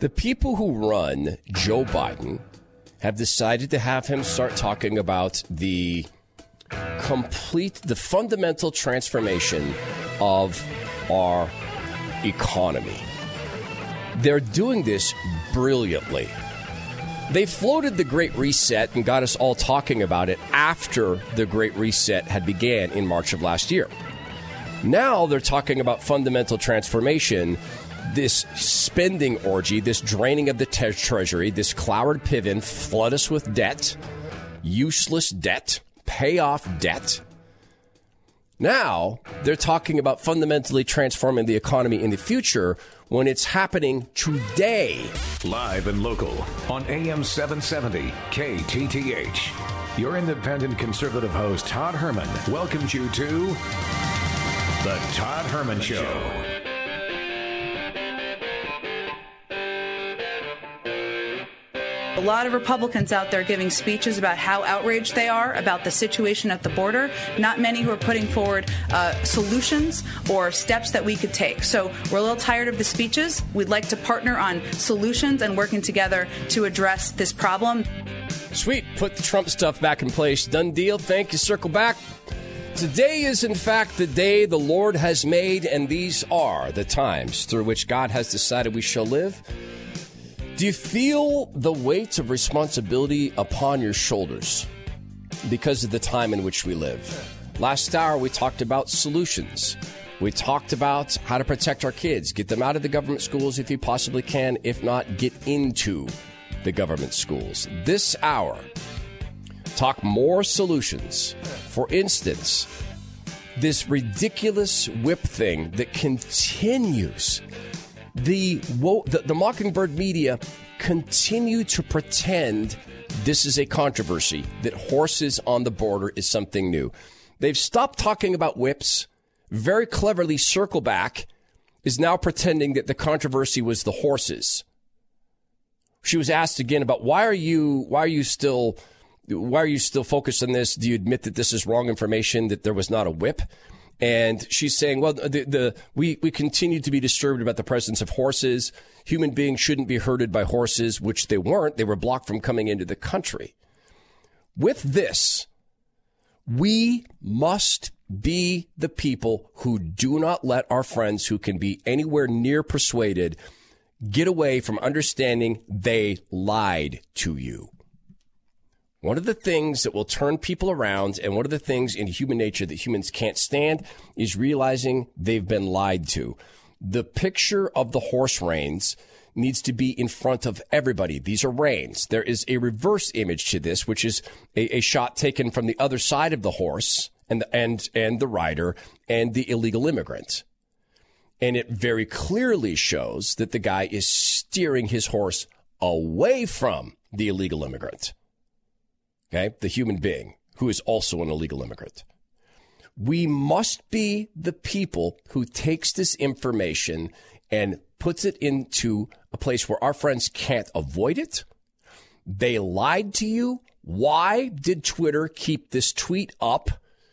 The people who run Joe Biden have decided to have him start talking about the fundamental transformation of our economy. They're doing this brilliantly. They floated the Great Reset and got us all talking about it after the Great Reset had began in March of last year. Now they're talking about fundamental transformation, this spending orgy, this draining of the treasury, this Cloward Piven, flood us with debt, useless debt, pay off debt. Now they're talking about fundamentally transforming the economy in the future when it's happening today. Live and local on AM 770 KTTH. Your independent conservative host, Todd Herman, welcomes you to The Todd Herman Show. A lot of Republicans out there giving speeches about how outraged they are about the situation at the border. Not many who are putting forward solutions or steps that we could take. So we're a little tired of the speeches. We'd like to partner on solutions and working together to address this problem. Sweet. Put the Trump stuff back in place. Done deal. Thank you. Circle back. Today is, in fact, the day the Lord has made, and these are the times through which God has decided we shall live. Do you feel the weight of responsibility upon your shoulders because of the time in which we live? Last hour, we talked about solutions. We talked about how to protect our kids, get them out of the government schools if you possibly can. If not, get into the government schools. This hour, talk more solutions. For instance, this ridiculous whip thing that continues. The Mockingbird media continue to pretend this is a controversy, that horses on the border is something new. They've stopped talking about whips. Very cleverly, Circle Back is now pretending that the controversy was the horses. She was asked again about why are you still focused on this? Do you admit that this is wrong information, that there was not a whip? And she's saying, well, we continue to be disturbed about the presence of horses. Human beings shouldn't be herded by horses, which they weren't. They were blocked from coming into the country. With this, we must be the people who do not let our friends who can be anywhere near persuaded get away from understanding they lied to you. One of the things that will turn people around, and one of the things in human nature that humans can't stand, is realizing they've been lied to. The picture of the horse reins needs to be in front of everybody. These are reins. There is a reverse image to this, which is a shot taken from the other side of the horse and the rider and the illegal immigrant. And it very clearly shows that the guy is steering his horse away from the illegal immigrant. Okay, the human being who is also an illegal immigrant. We must be the people who takes this information and puts it into a place where our friends can't avoid it. They lied to you. Why did Twitter keep this tweet up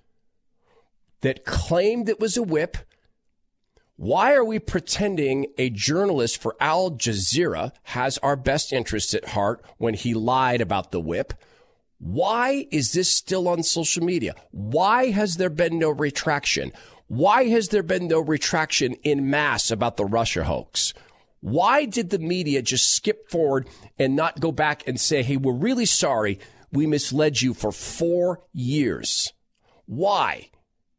that claimed it was a whip? Why are we pretending a journalist for Al Jazeera has our best interests at heart when he lied about the whip? Why is this still on social media? Why has there been no retraction? Why has there been no retraction in mass about the Russia hoax? Why did the media just skip forward and not go back and say, hey, we're really sorry. We misled you for 4 years. Why?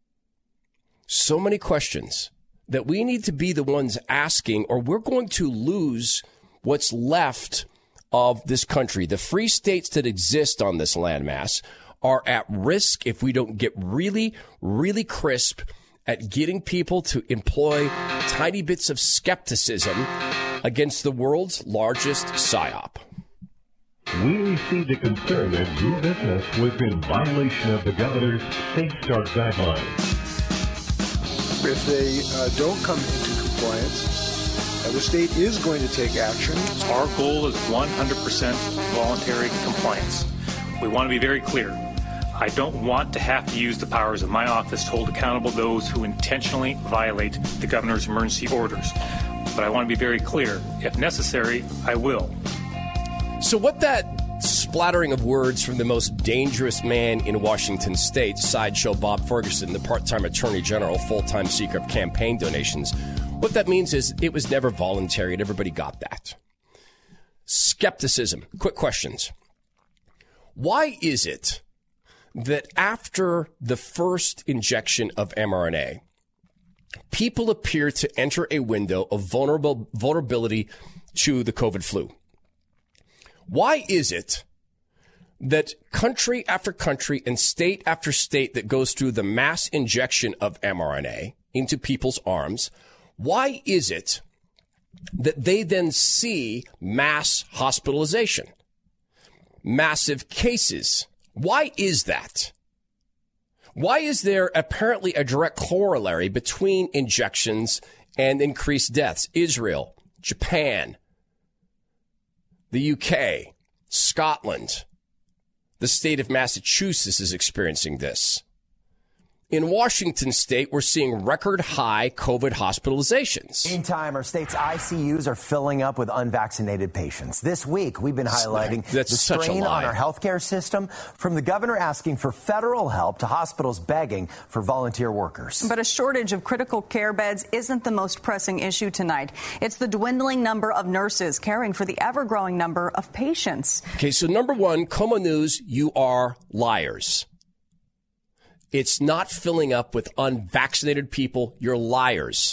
So many questions that we need to be the ones asking, or we're going to lose what's left of this country. The free states that exist on this landmass are at risk if we don't get really, really crisp at getting people to employ tiny bits of skepticism against the world's largest PSYOP. We received a concern that your business was in violation of the governor's Safe Start guidelines. If they don't come into compliance, the state is going to take action. Our goal is 100% voluntary compliance. We want to be very clear. I don't want to have to use the powers of my office to hold accountable those who intentionally violate the governor's emergency orders. But I want to be very clear. If necessary, I will. So what that splattering of words from the most dangerous man in Washington state, Sideshow Bob Ferguson, the part-time attorney general, full-time seeker of campaign donations, what that means is it was never voluntary and everybody got that. Skepticism. Quick questions. Why is it that after the first injection of mRNA, people appear to enter a window of vulnerability to the COVID flu? Why is it that country after country and state after state that goes through the mass injection of mRNA into people's arms, why is it that they then see mass hospitalization, massive cases? Why is that? Why is there apparently a direct corollary between injections and increased deaths? Israel, Japan, the UK, Scotland, the state of Massachusetts is experiencing this. In Washington state, we're seeing record high COVID hospitalizations. Meantime, our state's ICUs are filling up with unvaccinated patients. This week, we've been highlighting the strain on our healthcare system, from the governor asking for federal help to hospitals begging for volunteer workers. But a shortage of critical care beds isn't the most pressing issue tonight. It's the dwindling number of nurses caring for the ever-growing number of patients. Okay, so number one, Como News, you are liars. It's not filling up with unvaccinated people. You're liars.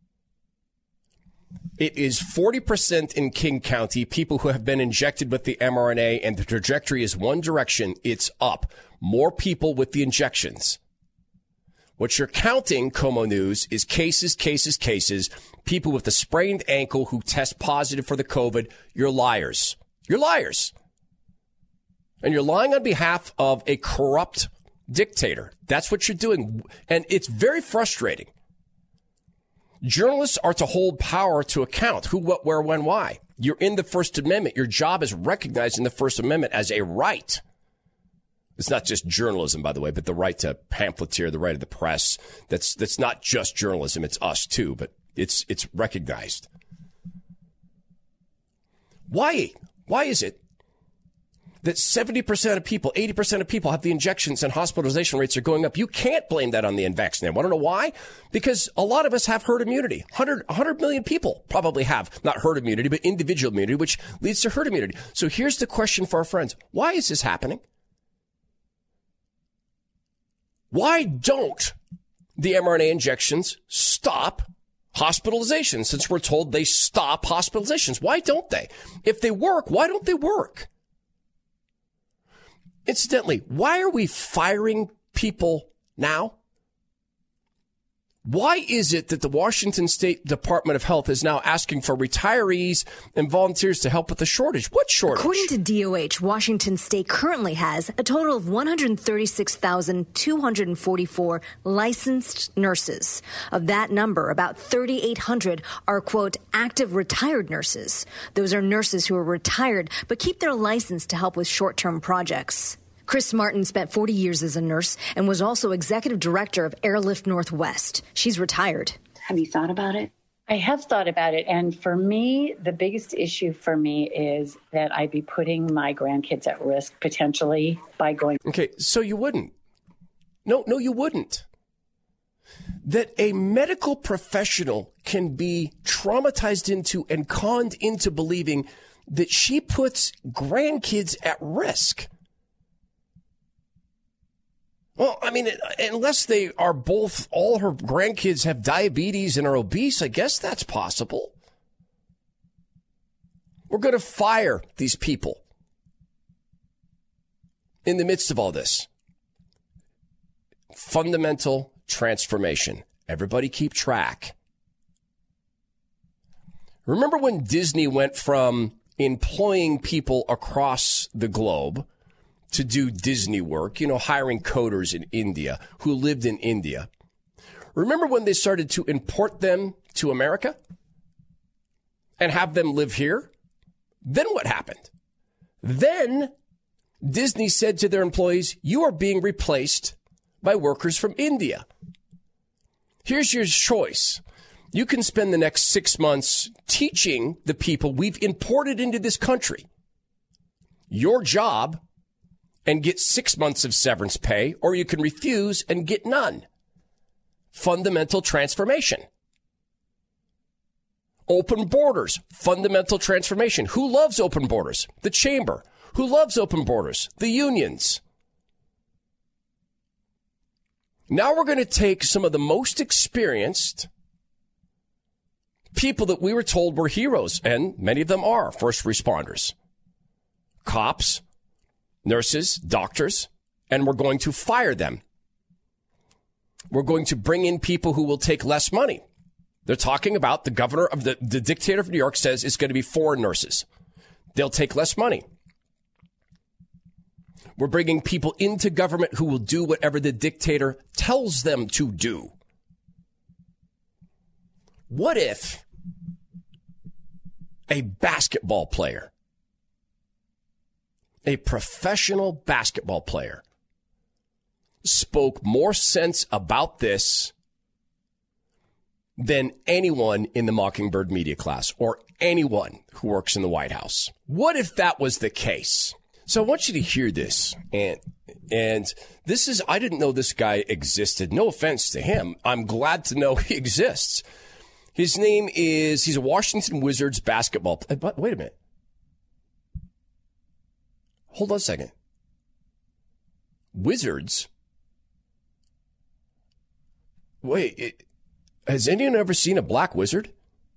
It is 40% in King County, people who have been injected with the mRNA, and the trajectory is one direction. It's up. More people with the injections. What you're counting, Como News, is cases, people with a sprained ankle who test positive for the COVID. You're liars. You're liars. And you're lying on behalf of a corrupt dictator. That's what you're doing. And it's very frustrating. Journalists are to hold power to account. Who, what, where, when, why. You're in the First Amendment. Your job is recognized in the First Amendment as a right. It's not just journalism, by the way, but the right to pamphleteer, the right of the press. That's not just journalism. It's us too, but it's recognized. Why is it that 70% of people, 80% of people have the injections and hospitalization rates are going up? You can't blame that on the unvaccinated. Want to know why? Because a lot of us have herd immunity. 100 million people probably have not herd immunity, but individual immunity, which leads to herd immunity. So here's the question for our friends. Why is this happening? Why don't the mRNA injections stop hospitalizations, since we're told they stop hospitalizations? Why don't they? If they work, why don't they work? Incidentally, why are we firing people now? Why is it that the Washington State Department of Health is now asking for retirees and volunteers to help with the shortage? What shortage? According to DOH, Washington State currently has a total of 136,244 licensed nurses. Of that number, about 3,800 are, quote, active retired nurses. Those are nurses who are retired but keep their license to help with short-term projects. Chris Martin spent 40 years as a nurse and was also executive director of Airlift Northwest. She's retired. Have you thought about it? I have thought about it. And for me, the biggest issue for me is that I'd be putting my grandkids at risk potentially by going. Okay, so you wouldn't. No, you wouldn't. That a medical professional can be traumatized into and conned into believing that she puts grandkids at risk. Well, I mean, unless they are both, all her grandkids have diabetes and are obese, I guess that's possible. We're going to fire these people in the midst of all this. Fundamental transformation. Everybody keep track. Remember when Disney went from employing people across the globe to do Disney work, hiring coders in India who lived in India? Remember when they started to import them to America and have them live here? Then what happened? Then Disney said to their employees, you are being replaced by workers from India. Here's your choice. You can spend the next 6 months teaching the people we've imported into this country your job and get 6 months of severance pay, or you can refuse and get none. Fundamental transformation. Open borders, fundamental transformation. Who loves open borders? The chamber. Who loves open borders? The unions. Now we're going to take some of the most experienced people that we were told were heroes, and many of them are first responders, cops, nurses, doctors, and we're going to fire them. We're going to bring in people who will take less money. They're talking about the governor of the dictator of New York says it's going to be foreign nurses. They'll take less money. We're bringing people into government who will do whatever the dictator tells them to do. What if a basketball player, a professional basketball player, spoke more sense about this than anyone in the Mockingbird media class or anyone who works in the White House? What if that was the case? So I want you to hear this. And this is, I didn't know this guy existed. No offense to him. I'm glad to know he exists. His name is, he's a Washington Wizards basketball player. But wait a minute. Hold on a second. Wizards? Wait, has anyone ever seen a black wizard?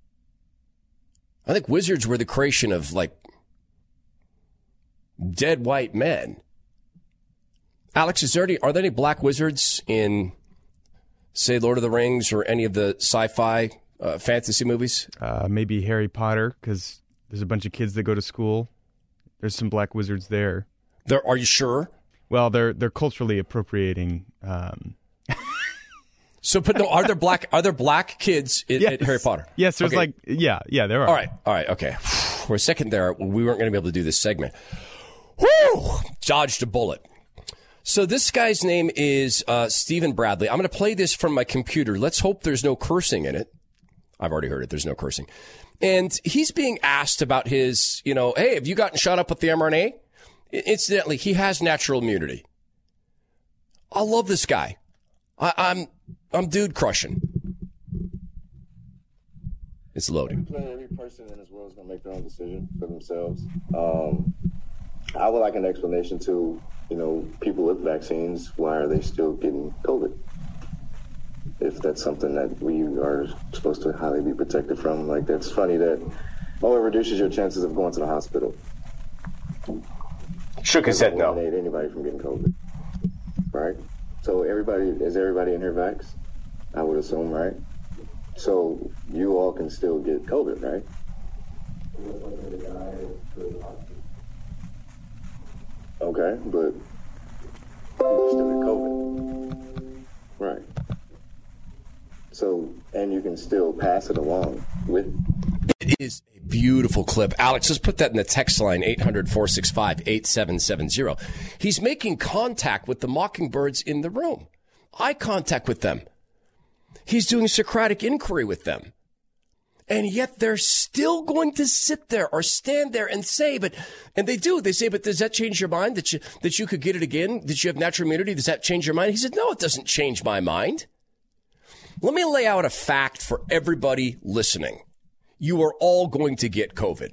I think wizards were the creation of, like, dead white men. Alex, are there any black wizards in, say, Lord of the Rings or any of the sci-fi fantasy movies? Maybe Harry Potter, because there's a bunch of kids that go to school. There's some black wizards there. Are you sure? Well, they're culturally appropriating. So, but no, are there black kids at Harry Potter? Yes, there's okay. there are. All right, okay. For a second there, we weren't going to be able to do this segment. Whew! Dodged a bullet. So this guy's name is Stephen Bradley. I'm going to play this from my computer. Let's hope there's no cursing in it. I've already heard it. There's no cursing. And he's being asked about his, hey, have you gotten shot up with the mRNA? Incidentally, he has natural immunity. I love this guy. I'm dude crushing. It's loading. Every person in this world is going to make their own decision for themselves. I would like an explanation to, people with vaccines. Why are they still getting COVID? If that's something that we are supposed to highly be protected from. Like, that's funny that, it reduces your chances of going to the hospital. Shook his head no. Eliminate anybody from getting COVID. Right? So is everybody in here vaxxed? I would assume, right? So you all can still get COVID, right? Okay, but you still get COVID. Right. So, and you can still pass it along with. It is a beautiful clip. Alex, let's put that in the text line, 800-465-8770. He's making contact with the Mockingbirds in the room. Eye contact with them. He's doing Socratic inquiry with them. And yet they're still going to sit there or stand there and say, and they do. They say, but does that change your mind that you could get it again? That you have natural immunity? Does that change your mind? He said, no, it doesn't change my mind. Let me lay out a fact for everybody listening. You are all going to get COVID.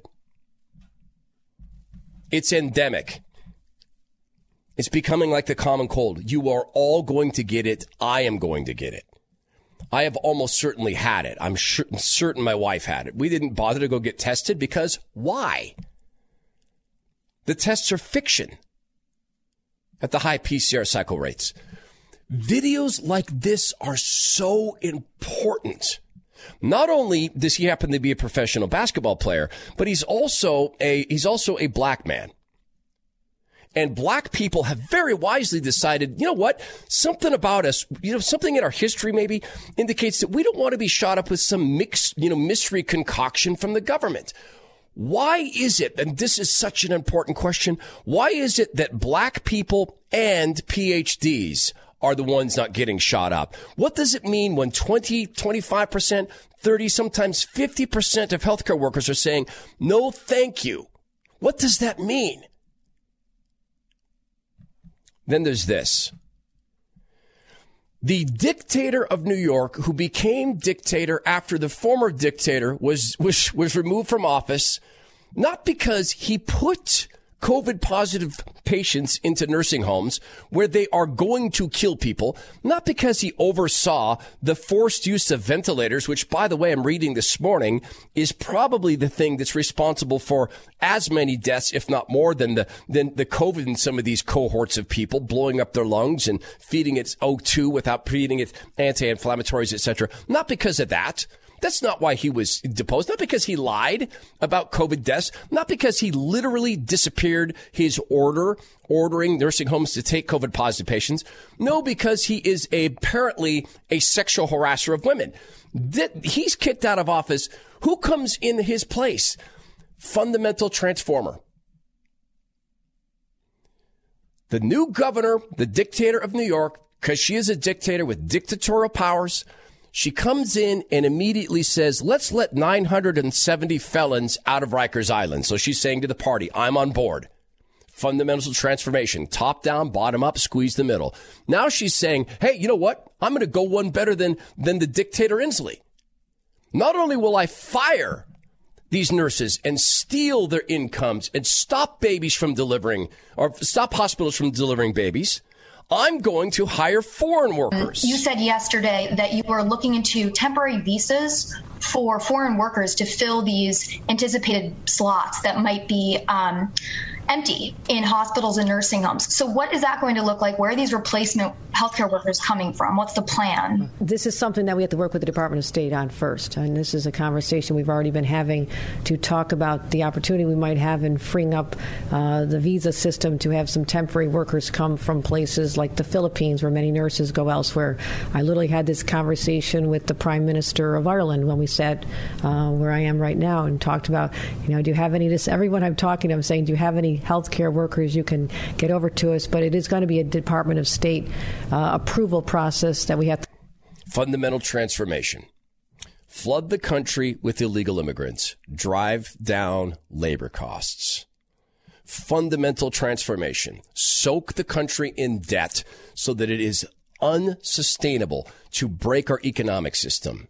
It's endemic. It's becoming like the common cold. You are all going to get it. I am going to get it. I have almost certainly had it. I'm certain my wife had it. We didn't bother to go get tested because why? The tests are fiction at the high PCR cycle rates. Videos like this are so important. Not only does he happen to be a professional basketball player, but he's also a black man. And black people have very wisely decided, you know what? Something about us, something in our history maybe indicates that we don't want to be shot up with some mixed, mystery concoction from the government. Why is it, and this is such an important question, why is it that black people and PhDs are the ones not getting shot up? What does it mean when 20, 25%, 30, sometimes 50% of healthcare workers are saying, no, thank you? What does that mean? Then there's this. The dictator of New York, who became dictator after the former dictator was removed from office, not because he put COVID positive patients into nursing homes where they are going to kill people, not because he oversaw the forced use of ventilators, which, by the way, I'm reading this morning, is probably the thing that's responsible for as many deaths, if not more, than the COVID in some of these cohorts of people, blowing up their lungs and feeding it O2 without feeding it anti-inflammatories, etc. Not because of that. That's not why he was deposed. Not because he lied about COVID deaths. Not because he literally disappeared his ordering nursing homes to take COVID positive patients. No, because he is apparently a sexual harasser of women. He's kicked out of office. Who comes in his place? Fundamental transformer. The new governor, the dictator of New York, because she is a dictator with dictatorial powers, she comes in and immediately says, let's let 970 felons out of Rikers Island. So she's saying to the party, I'm on board. Fundamental transformation, top down, bottom up, squeeze the middle. Now she's saying, hey, you know what? I'm going to go one better than the dictator Inslee. Not only will I fire these nurses and steal their incomes and stop babies from delivering, or stop hospitals from delivering babies, I'm going to hire foreign workers. You said yesterday that you were looking into temporary visas for foreign workers to fill these anticipated slots that might be empty in hospitals and nursing homes. So what is that going to look like? Where are these replacement healthcare workers coming from? What's the plan? This is something that we have to work with the Department of State on first. And this is a conversation we've already been having to talk about the opportunity we might have in freeing up the visa system to have some temporary workers come from places like the Philippines, where many nurses go elsewhere. I literally had this conversation with the Prime Minister of Ireland when we sat where I am right now and talked about, do you have any, everyone I'm talking to, I'm saying, do you have any healthcare workers you can get over to us? But it is going to be a Department of State approval process that we have to. Fundamental transformation. Flood the country with illegal immigrants. Drive down labor costs. Fundamental transformation. Soak the country in debt so that it is unsustainable to break our economic system.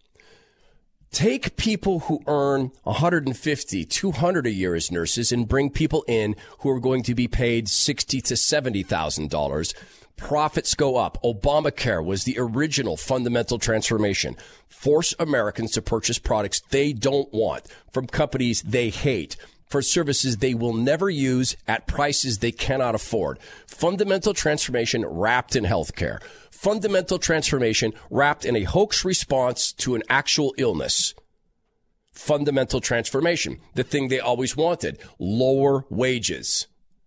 Take people who earn $150, $200 a year as nurses and bring people in who are going to be paid $60,000 to $70,000. Profits go up. Obamacare was the original fundamental transformation. Force Americans to purchase products they don't want from companies they hate for services they will never use at prices they cannot afford. Fundamental transformation wrapped in healthcare. Fundamental transformation wrapped in a hoax response to an actual illness. Fundamental transformation, the thing they always wanted, lower wages,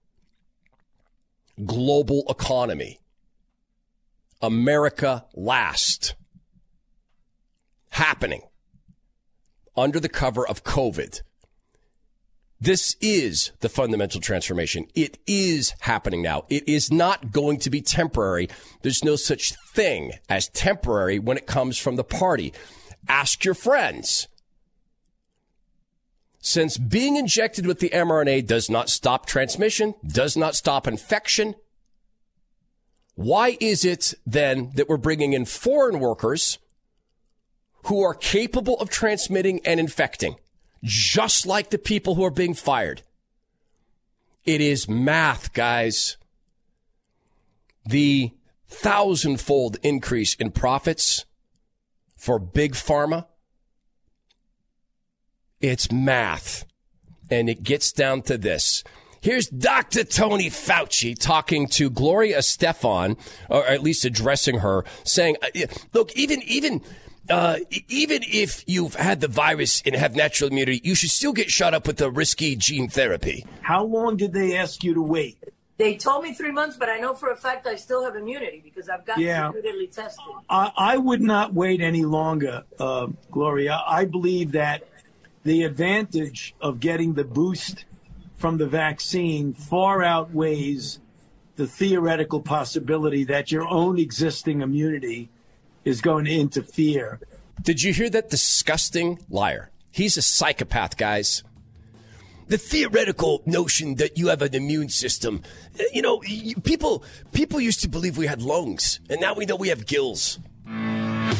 global economy, America last, happening under the cover of COVID. This is the fundamental transformation. It is happening now. It is not going to be temporary. There's no such thing as temporary when it comes from the party. Ask your friends. Since being injected with the mRNA does not stop transmission, does not stop infection, why is it then that we're bringing in foreign workers who are capable of transmitting and infecting? Just like the people who are being fired. It is math, guys. The 1,000-fold increase in profits for big pharma, it's math. And it gets down to this. Here's Dr. Tony Fauci talking to Gloria Estefan, or at least addressing her, saying, look, even if you've had the virus and have natural immunity, you should still get shot up with the risky gene therapy. How long did they ask you to wait? They told me 3 months, but I know for a fact I still have immunity because I've gotten repeatedly tested. I would not wait any longer, Gloria. I believe that the advantage of getting the boost from the vaccine far outweighs the theoretical possibility that your own existing immunity is going to interfere. Did you hear that disgusting liar? He's a psychopath, guys. The theoretical notion that you have an immune system. You know, people used to believe we had lungs, and now we know we have gills. A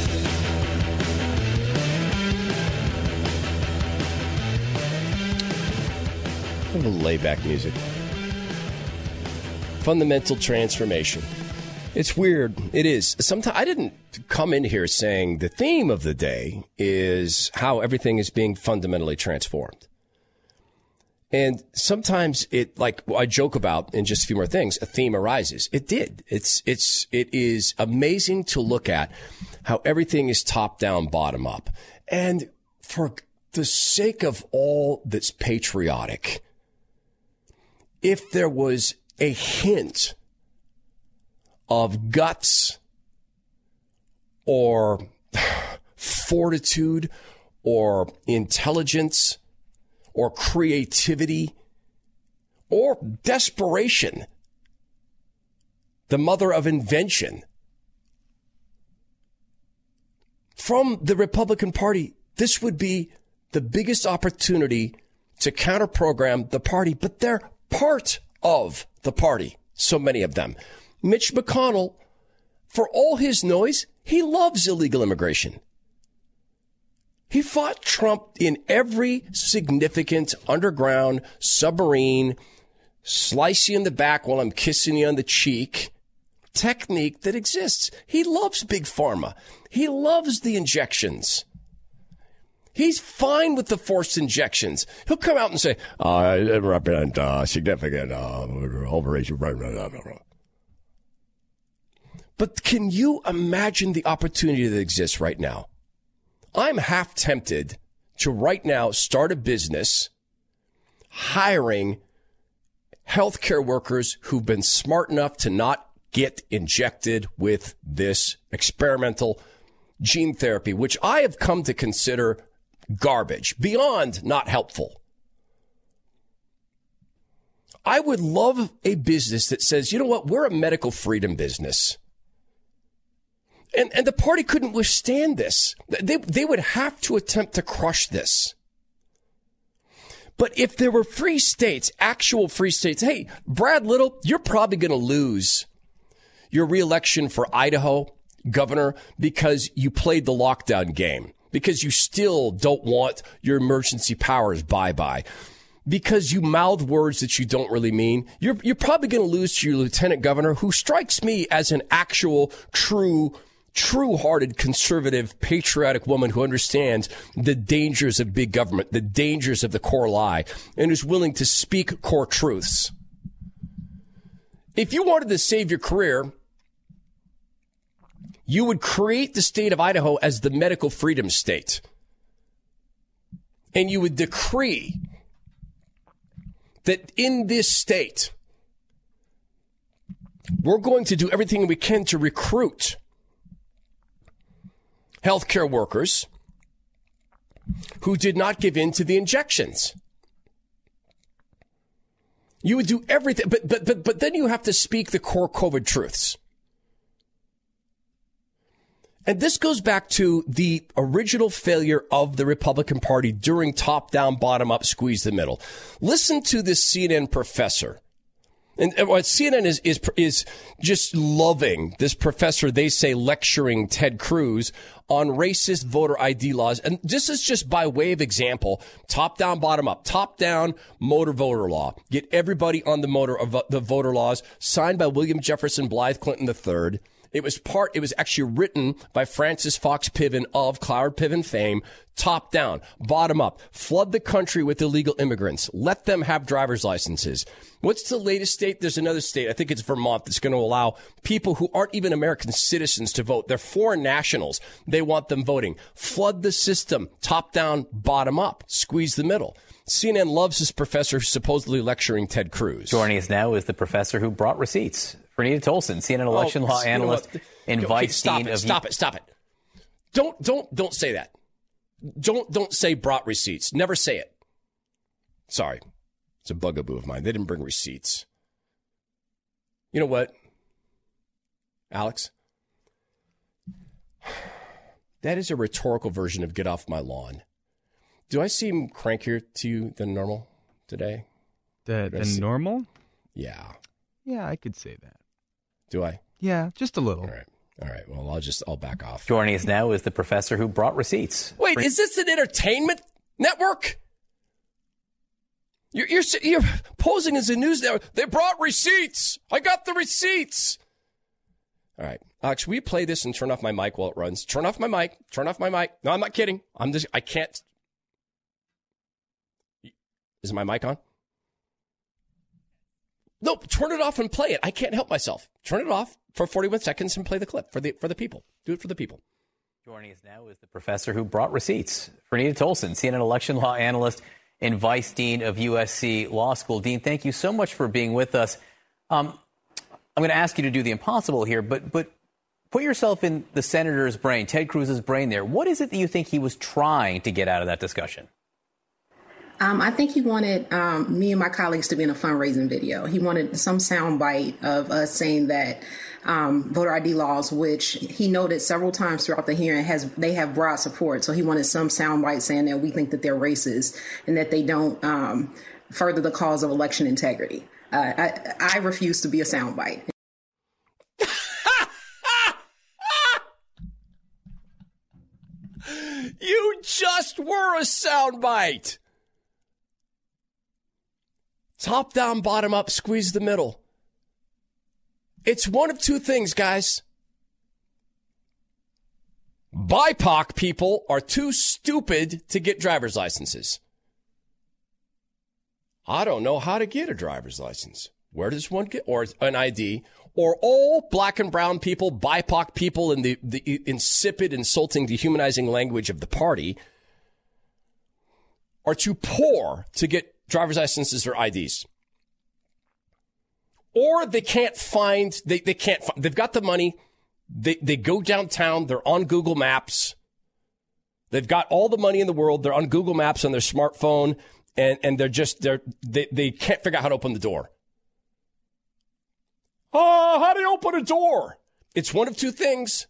little laid-back music. Fundamental transformation. It's weird. It is. Sometimes I didn't come in here saying the theme of the day is how everything is being fundamentally transformed. And sometimes it, like I joke about in just a few more things, a theme arises. It did. It is amazing to look at how everything is top down, bottom up. And for the sake of all that's patriotic, if there was a hint of guts or fortitude or intelligence or creativity or desperation, the mother of invention, from the Republican Party, this would be the biggest opportunity to counter-program the party, but they're part of the party, so many of them. Mitch McConnell, for all his noise, he loves illegal immigration. He fought Trump in every significant underground submarine, slice you in the back while I'm kissing you on the cheek technique that exists. He loves Big Pharma. He loves the injections. He's fine with the forced injections. He'll come out and say, I represent significant overreach. But can you imagine the opportunity that exists right now? I'm half tempted to right now start a business hiring healthcare workers who've been smart enough to not get injected with this experimental gene therapy, which I have come to consider garbage, beyond not helpful. I would love a business that says, you know what, we're a medical freedom business. And the party couldn't withstand this. They would have to attempt to crush this. But if there were free states, actual free states, hey, Brad Little, you're probably going to lose your reelection for Idaho governor because you played the lockdown game, because you still don't want your emergency powers bye-bye, because you mouth words that you don't really mean. You're probably going to lose to your lieutenant governor, who strikes me as an actual true-hearted, conservative, patriotic woman who understands the dangers of big government, the dangers of the core lie, and is willing to speak core truths. If you wanted to save your career, you would create the state of Idaho as the medical freedom state. And you would decree that in this state, we're going to do everything we can to recruit healthcare workers who did not give in to the injections. You would do everything, but then you have to speak the core COVID truths. And this goes back to the original failure of the Republican Party during top-down, bottom-up, squeeze the middle. Listen to this CNN professor. And what CNN is just loving this professor, they say, lecturing Ted Cruz on racist voter ID laws. And this is just by way of example, top down, bottom up, top down motor voter law. Get everybody on the voter laws, signed by William Jefferson Blythe Clinton III. It was actually written by Francis Fox Piven of Cloward Piven fame. Top down, bottom up, flood the country with illegal immigrants. Let them have driver's licenses. What's the latest state? There's another state, I think it's Vermont, that's going to allow people who aren't even American citizens to vote. They're foreign nationals. They want them voting. Flood the system, top down, bottom up, squeeze the middle. CNN loves this professor supposedly lecturing Ted Cruz. Joining us now is the professor who brought receipts. Renita Tolson, CNN election law analyst, invites Dean of... Stop it. Don't say that. Don't say brought receipts. Never say it. Sorry. It's a bugaboo of mine. They didn't bring receipts. You know what, Alex? That is a rhetorical version of get off my lawn. Do I seem crankier to you than normal today? Than normal? Yeah. Yeah, I could say that. Do I? Yeah, just a little. All right. Well, I'll back off. Joining us now is the professor who brought receipts. Wait, is this an entertainment network? You're posing as a news network. They brought receipts. I got the receipts. All right. Alex, will you play this and turn off my mic while it runs? Turn off my mic. No, I'm not kidding. I can't. Is my mic on? No, turn it off and play it. I can't help myself. Turn it off for 41 seconds and play the clip for the people. Do it for the people. Joining us now is the professor who brought receipts, Fernita Tolson, CNN election law analyst and vice dean of USC Law School. Dean, thank you so much for being with us. I'm going to ask you to do the impossible here, but put yourself in the senator's brain, Ted Cruz's brain there. What is it that you think he was trying to get out of that discussion? I think he wanted me and my colleagues to be in a fundraising video. He wanted some soundbite of us saying that voter ID laws, which he noted several times throughout the hearing, they have broad support. So he wanted some soundbite saying that we think that they're racist and that they don't further the cause of election integrity. I refuse to be a soundbite. You just were a soundbite. Top down, bottom up, squeeze the middle. It's one of two things, guys. BIPOC people are too stupid to get driver's licenses. I don't know how to get a driver's license. Where does one get, or an ID? Or all black and brown people, BIPOC people in the insipid, insulting, dehumanizing language of the party are too poor to get driver's licenses or IDs. Or they can't find, they've got the money. They go downtown. They're on Google Maps. They've got all the money in the world. They're on Google Maps on their smartphone, and they can't figure out how to open the door. Oh, how do you open a door? It's one of two things.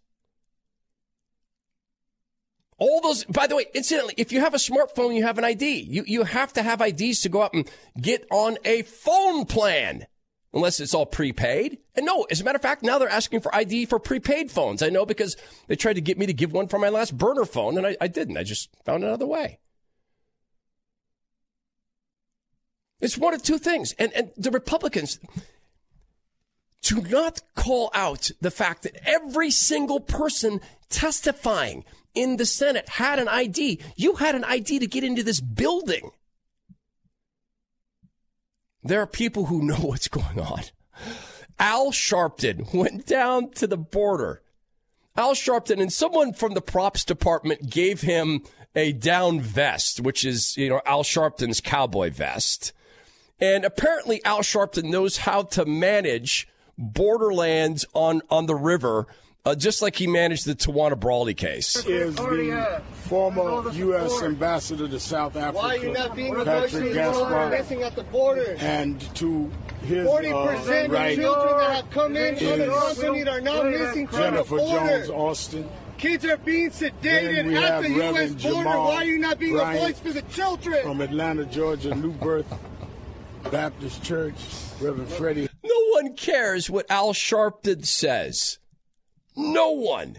All those, by the way, incidentally, if you have a smartphone, you have an ID. You have to have IDs to go out and get on a phone plan, unless it's all prepaid. And no, as a matter of fact, now they're asking for ID for prepaid phones. I know because they tried to get me to give one for my last burner phone, and I didn't. I just found another way. It's one of two things. And the Republicans do not call out the fact that every single person testifying in the Senate had an ID. You had an ID to get into this building. There are people who know what's going on. Al Sharpton went down to the border. Al Sharpton, and someone from the props department gave him a down vest, which is, Al Sharpton's cowboy vest. And apparently Al Sharpton knows how to manage borderlands on the river, just like he managed the Tawana Brawley case. Is the former U.S. ambassador to South Africa, why are you not being Patrick Gaspar, missing at the border? And to his 40% right, of children that have come in from the continent are now missing from Jennifer the border. Jones Austin. Kids are being sedated at the U.S. border. Jamal Why are you not being Bryant a voice for the children? From Atlanta, Georgia, New Birth Baptist Church, Reverend Freddie. No one cares what Al Sharpton says. No one.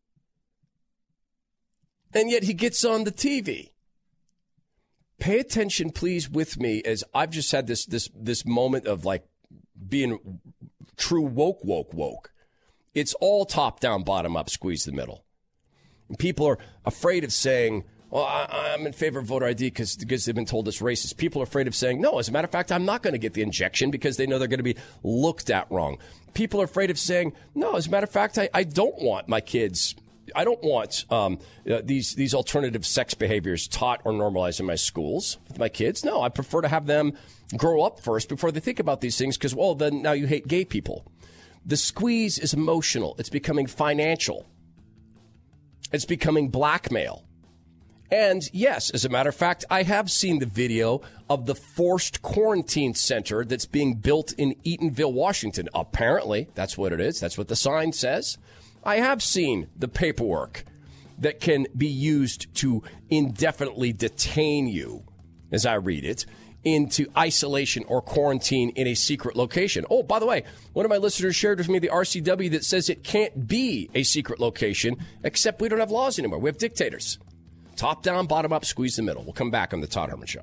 And yet he gets on the TV. Pay attention, please, with me, as I've just had this moment of like being true woke. It's all top down, bottom up, squeeze the middle. And people are afraid of saying, well, I'm in favor of voter ID because they've been told it's racist. People are afraid of saying, no, as a matter of fact, I'm not going to get the injection because they know they're going to be looked at wrong. People are afraid of saying, no, as a matter of fact, I don't want my kids, I don't want these alternative sex behaviors taught or normalized in my schools with my kids. No, I prefer to have them grow up first before they think about these things because, well, then now you hate gay people. The squeeze is emotional. It's becoming financial. It's becoming blackmail. And yes, as a matter of fact, I have seen the video of the forced quarantine center that's being built in Eatonville, Washington. Apparently, that's what it is. That's what the sign says. I have seen the paperwork that can be used to indefinitely detain you, as I read it, into isolation or quarantine in a secret location. Oh, by the way, one of my listeners shared with me the RCW that says it can't be a secret location, except we don't have laws anymore. We have dictators. Top down, bottom up, squeeze the middle. We'll come back on the Todd Herman Show.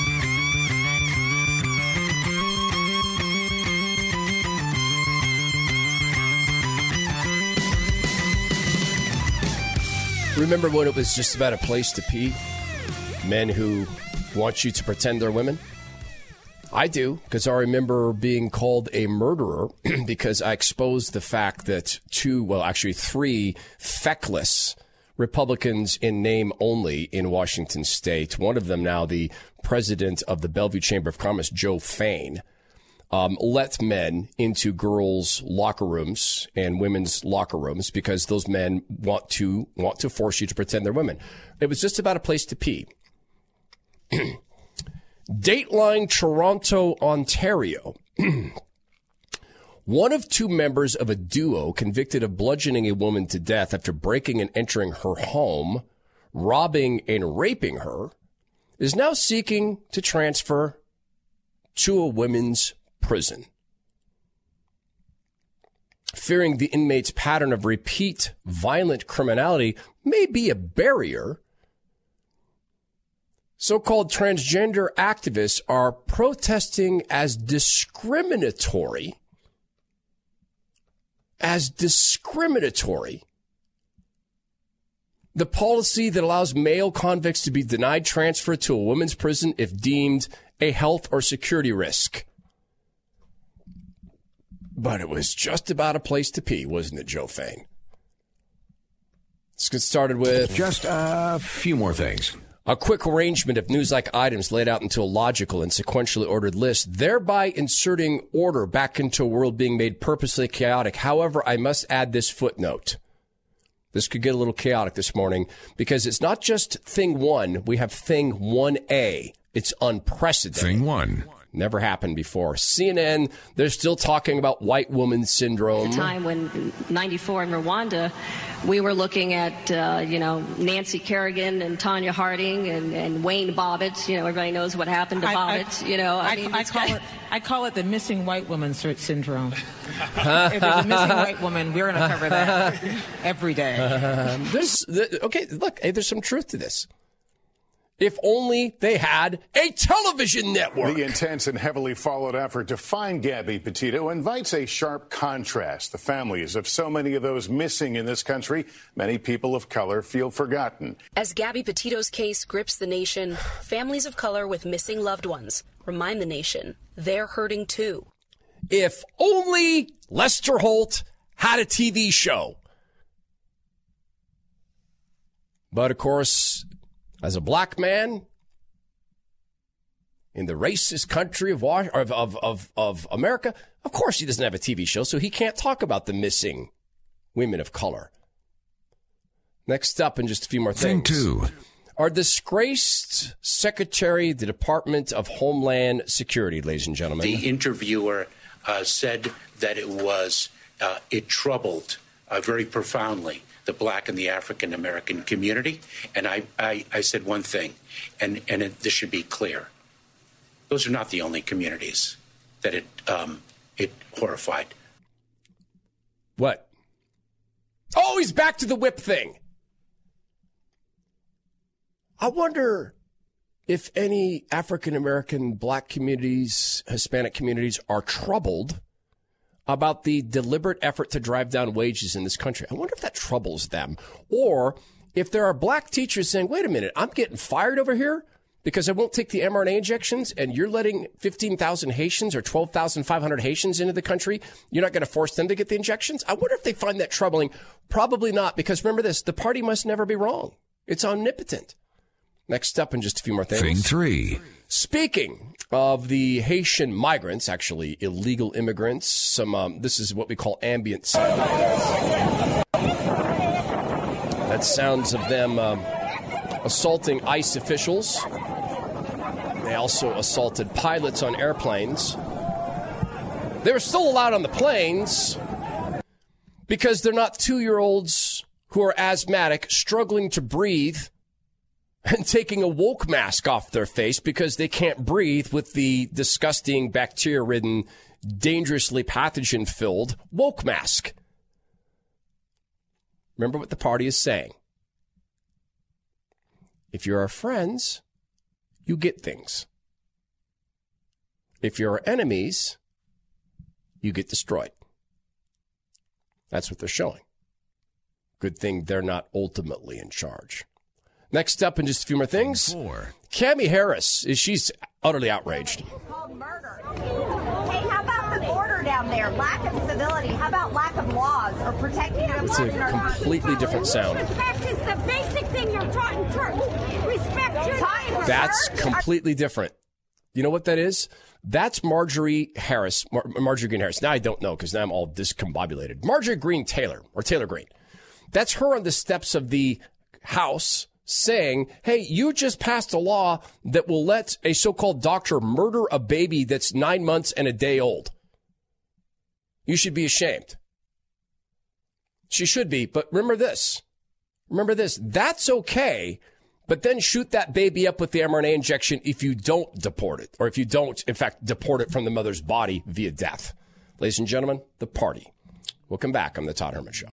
Remember when it was just about a place to pee? Men who want you to pretend they're women? I do, because I remember being called a murderer because I exposed the fact that three feckless Republicans in name only in Washington state, one of them now the president of the Bellevue Chamber of Commerce, Joe Fain, let men into girls' locker rooms and women's locker rooms because those men want to force you to pretend they're women. It was just about a place to pee. Dateline Toronto, Ontario. One of two members of a duo convicted of bludgeoning a woman to death after breaking and entering her home, robbing and raping her, is now seeking to transfer to a women's prison. Fearing the inmate's pattern of repeat violent criminality may be a barrier, so-called transgender activists are protesting as discriminatory the policy that allows male convicts to be denied transfer to a women's prison if deemed a health or security risk. But it was just about a place to pee, wasn't it, Joe Fain? Let's get started with just a few more things. A quick arrangement of news-like items laid out into a logical and sequentially ordered list, thereby inserting order back into a world being made purposely chaotic. However, I must add this footnote. This could get a little chaotic this morning because it's not just thing one. We have thing 1A. It's unprecedented. Thing one. Never happened before. CNN, they're still talking about white woman syndrome. At the time when 94 in Rwanda, we were looking at, Nancy Kerrigan and Tanya Harding and Wayne Bobbitt. Everybody knows what happened to Bobbitt. I call it the missing white woman syndrome. If there's a missing white woman, we're going to cover that every day. There's some truth to this. If only they had a television network. The intense and heavily followed effort to find Gabby Petito invites a sharp contrast. The families of so many of those missing in this country, many people of color feel forgotten. As Gabby Petito's case grips the nation, families of color with missing loved ones remind the nation they're hurting too. If only Lester Holt had a TV show. But of course, as a black man in the racist country of America, of course he doesn't have a TV show, so he can't talk about the missing women of color. Next up, in just a few more things. Thing two. Our disgraced Secretary of the Department of Homeland Security, ladies and gentlemen. The interviewer said that it troubled very profoundly the black and the African American community. And I said one thing, and this should be clear. Those are not the only communities that it horrified. What? Oh, he's back to the whip thing. I wonder if any African American, black communities, Hispanic communities are troubled about the deliberate effort to drive down wages in this country. I wonder if that troubles them. Or if there are black teachers saying, wait a minute, I'm getting fired over here because I won't take the mRNA injections and you're letting 15,000 Haitians or 12,500 Haitians into the country. You're not going to force them to get the injections? I wonder if they find that troubling. Probably not, because remember this, the party must never be wrong. It's omnipotent. Next up in just a few more things. Thing three. Speaking of the Haitian migrants, actually illegal immigrants, this is what we call ambient sound. That sounds of them assaulting ICE officials. They also assaulted pilots on airplanes. They were still allowed on the planes because they're not 2-year-olds who are asthmatic, struggling to breathe, and taking a woke mask off their face because they can't breathe with the disgusting, bacteria-ridden, dangerously pathogen-filled woke mask. Remember what the party is saying. If you're our friends, you get things. If you're our enemies, you get destroyed. That's what they're showing. Good thing they're not ultimately in charge. Next up, in just a few more things, Kamala Harris, she's utterly outraged. Called murder. Hey, how about the border down there? Lack of civility. How about lack of laws or protecting our It's a completely different sound. Respect is the basic thing you're taught in church. Respect your time. That's completely different. You know what that is? That's Marjorie Harris. Marjorie Greene Harris. Now I don't know because now I'm all discombobulated. Marjorie Greene Taylor, or Taylor Greene. That's her on the steps of the House saying, hey, you just passed a law that will let a so-called doctor murder a baby that's 9 months and a day old. You should be ashamed. She should be, but remember this. That's okay, but then shoot that baby up with the mRNA injection if you don't deport it, or if you don't, in fact, deport it from the mother's body via death. Ladies and gentlemen, the party. We'll come back on the Todd Herman Show.